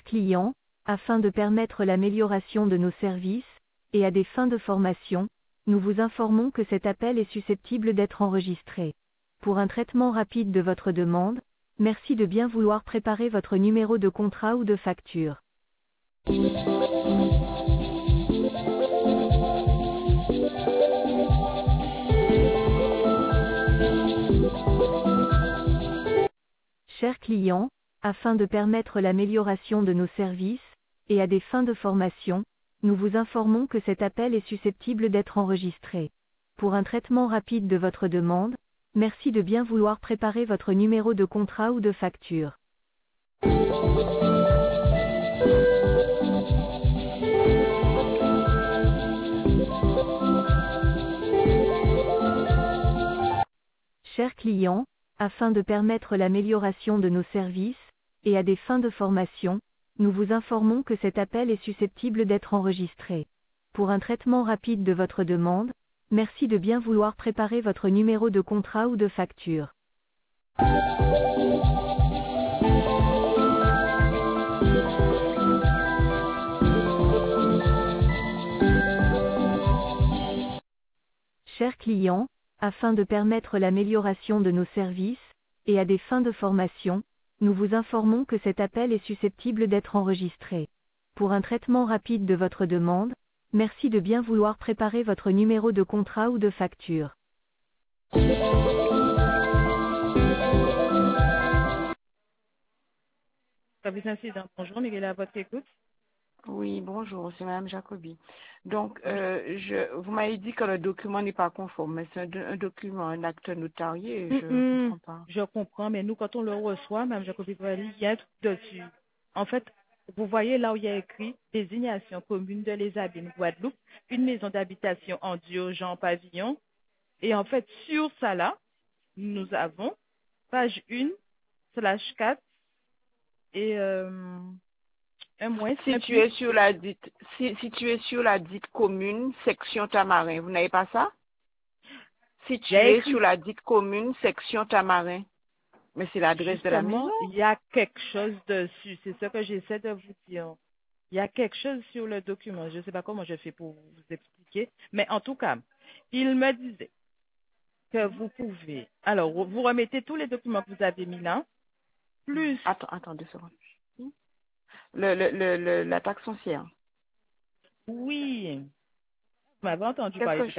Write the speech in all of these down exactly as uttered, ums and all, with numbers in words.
clients, afin de permettre l'amélioration de nos services, et à des fins de formation, nous vous informons que cet appel est susceptible d'être enregistré. Pour un traitement rapide de votre demande, merci de bien vouloir préparer votre numéro de contrat ou de facture. Chers clients, afin de permettre l'amélioration de nos services, et à des fins de formation, nous vous informons que cet appel est susceptible d'être enregistré. Pour un traitement rapide de votre demande, merci de bien vouloir préparer votre numéro de contrat ou de facture. Chers clients, afin de permettre l'amélioration de nos services, et à des fins de formation, nous vous informons que cet appel est susceptible d'être enregistré. Pour un traitement rapide de votre demande, merci de bien vouloir préparer votre numéro de contrat ou de facture. Chers clients, afin de permettre l'amélioration de nos services, et à des fins de formation, nous vous informons que cet appel est susceptible d'être enregistré. Pour un traitement rapide de votre demande, merci de bien vouloir préparer votre numéro de contrat ou de facture. Service incident, bonjour, Miguel à votre écoute. Oui, bonjour, c'est Madame Jacobi. Donc, euh, je, vous m'avez dit que le document n'est pas conforme, mais c'est un, do- un document, un acte notarié, Hum, je ne hum, comprends pas. je comprends, mais nous, quand on le reçoit, Mme Jacobi, il y a un truc dessus. En fait, vous voyez là où il y a écrit désignation commune de Les Abîmes, Guadeloupe, une maison d'habitation en duo Jean Pavillon. Et en fait, sur ça là, nous avons page un, slash quatre, et euh, un moins, un plus. Situé sur la dite, si, situé sur la dite commune, section Tamarin, vous n'avez pas ça? Il y a Situé sur écrit, la dite commune, section Tamarin. Mais c'est l'adresse de la justement, maison. il y a quelque chose dessus. C'est ce que j'essaie de vous dire. Il y a quelque chose sur le document. Je ne sais pas comment je fais pour vous expliquer. Mais en tout cas, il me disait que vous pouvez. Alors, vous remettez tous les documents que vous avez mis là, plus. Attends, attends deux secondes. Le, le, le, le- la taxe foncière. Oui. Vous m'avez entendu Qu'est-ce parler que de je... ça.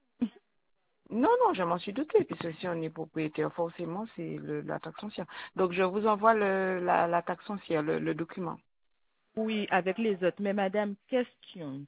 Non, non, je m'en suis doutée, puisque si on est propriétaire, forcément, c'est le- la taxe foncière. Donc, je vous envoie le, la, la taxe foncière, le, le document. Oui, avec les autres. Mais madame, question.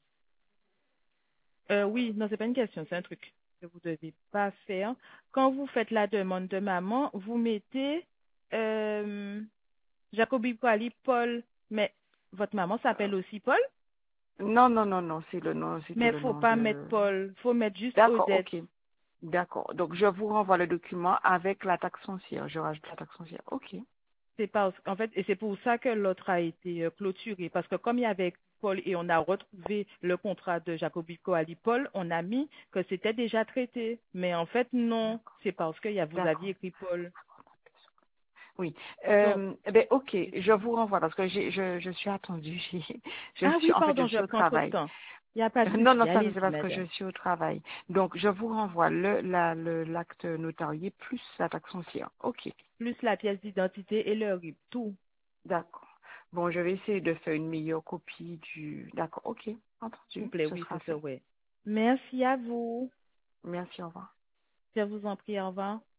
Euh, oui, non, c'est pas une question, c'est un truc que vous devez pas faire. Quand vous faites la demande de maman, vous mettez euh, Jacobi Kwali Paul, mais votre maman s'appelle aussi Paul, Non, non, non, non, c'est le nom, c'était mais le faut nom pas mettre de... Paul, faut mettre juste D'accord, Odette. ok. D'accord. Donc, je vous renvoie le document avec la taxe foncière. Je rajoute la taxe foncière. Ok. C'est pas, en fait, et c'est pour ça que l'autre a été euh, clôturé, parce que comme il y avait Paul et on a retrouvé le contrat de Jacobi Kwali Paul, on a mis que c'était déjà traité, mais en fait non, c'est parce que y a- vous aviez D'accord. écrit Paul. Oui. Donc, Euh, eh ben, ok, je vous renvoie parce que j'ai, je, je suis attendue. J'ai- Je ah suis, oui, en fait, je pardon, je suis au prends trop de travail. temps. Il n'y a pas de Non, non, souci. ça c'est Allez-y, parce que je madame. suis au travail. Donc, je vous renvoie le, la, le, l'acte notarié plus la taxe foncière. Ok. Plus la pièce d'identité et le R I B, tout. D'accord. Bon, je vais essayer de faire une meilleure copie du... D'accord, ok. S'il vous Entendu. plaît, Ce oui, sera c'est ça, fait. ouais. Merci à vous. Merci, au revoir. Je vous en prie, au revoir.